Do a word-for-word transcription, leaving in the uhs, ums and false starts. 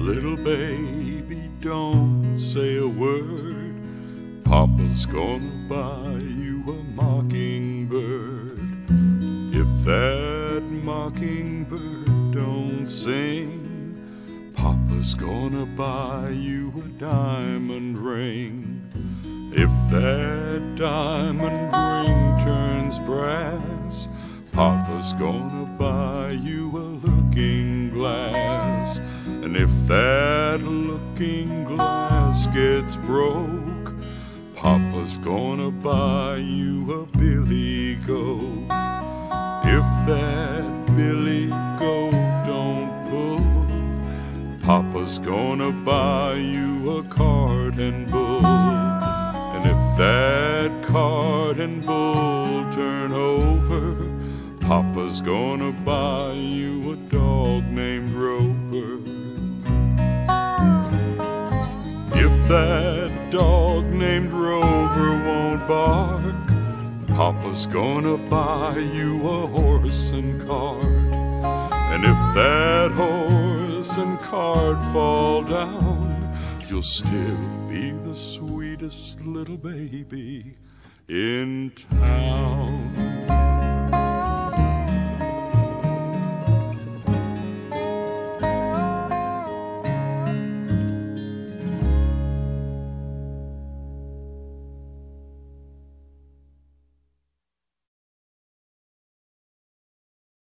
little baby, don't say a word. Papa's gonna buy you a mockingbird. If that mockingbird don't sing, Papa's gonna buy you a diamond ring. If that diamond ring turns brass, Papa's gonna buy you a looking glass. And if that looking glass gets broke, Papa's gonna buy you a billy goat. If that billy goat don't pull, Papa's gonna buy you a cart and bull. And if that cart and bull turn over, Papa's gonna buy you a dog named Rover. If that dog named Rover won't bark, Papa's gonna buy you a horse and cart. And if that horse and cart fall down, you'll still be the sweetest little baby in town.